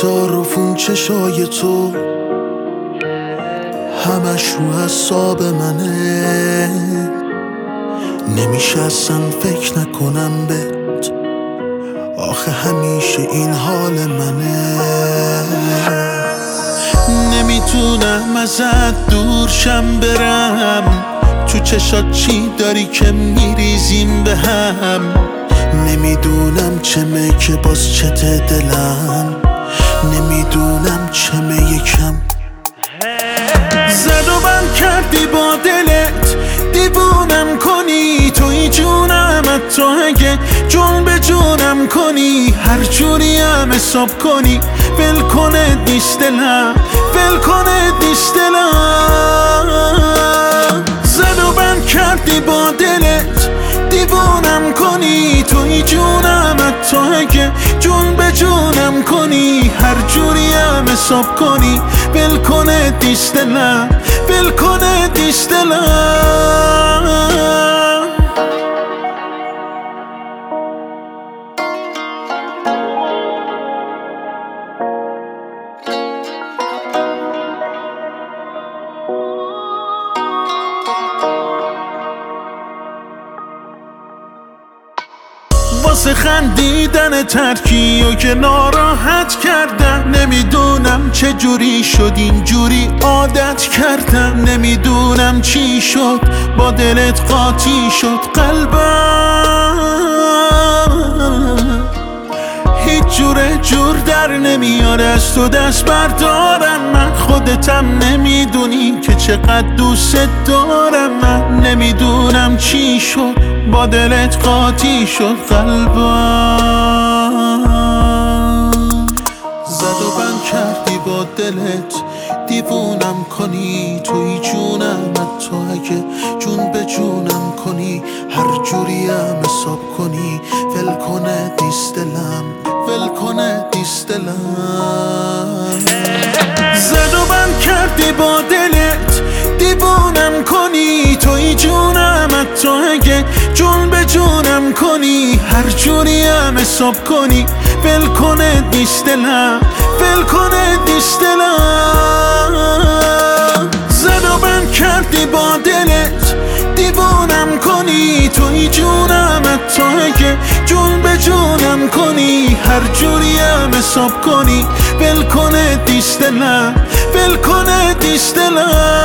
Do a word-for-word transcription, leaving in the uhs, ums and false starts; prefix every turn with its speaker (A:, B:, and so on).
A: تعارفون چشای تو همش رو حساب منه، نمیشه اصلا فکر نکنم بهت، آخه همیشه این حال منه. نمیتونم ازت دور شم برم، تو چشات چی داری که میریزیم به هم. نمیدونم چمه که باز چته دلم، نمیدونم چمه یکم. زد و بند کردی با دلت، دیوونم کنی توی جونم، حتی اگه جون به جونم کنی، هر جوری هم حساب کنی. ول کنه نیست دلم، ول کنه نیست دلم. زد و بند کردی با دلت، دیوونم کنی توی جونم، حتی اگه جون به جونم کنی، هر جوری هم حساب کنی. ول کنه دیست دلم، ول کنه دیست دلم. واسه خندیدن ترکی و که ناراحت کردم، نمیدونم چه جوری شد اینجوری عادت کردم. نمیدونم چی شد با دلت قاطی شد قلبم، هیچ جوره جور در نمیاره از تو دست بردارم. من خودتم نمیدونی که چقدر دوست دارم. من نمیدونم چی شد با دلت قاطی شد قلبم. زد و بند کردی با دلت، دیوونم کنی توی جونم، حتی اگه جون به جونم کنی، هر جوری هم حساب کنی. ول کنه دیست دلم، ول کنه دیست دلم. زد و بند کردی با دلت، دیوونم کنی توی جونم، حتی اگه جون به جونم کنی، هر جوری هم حساب کنی. ول کنه دیست دلم، ول کنه دیست دلم. زد و بند کردی با دلت، دیوونم کنی توی جونم، حتی اگه جون به جونم کنی، هر جوری هم حساب کنی. ول کنه دیست دلم، ول کنه دیست دلم.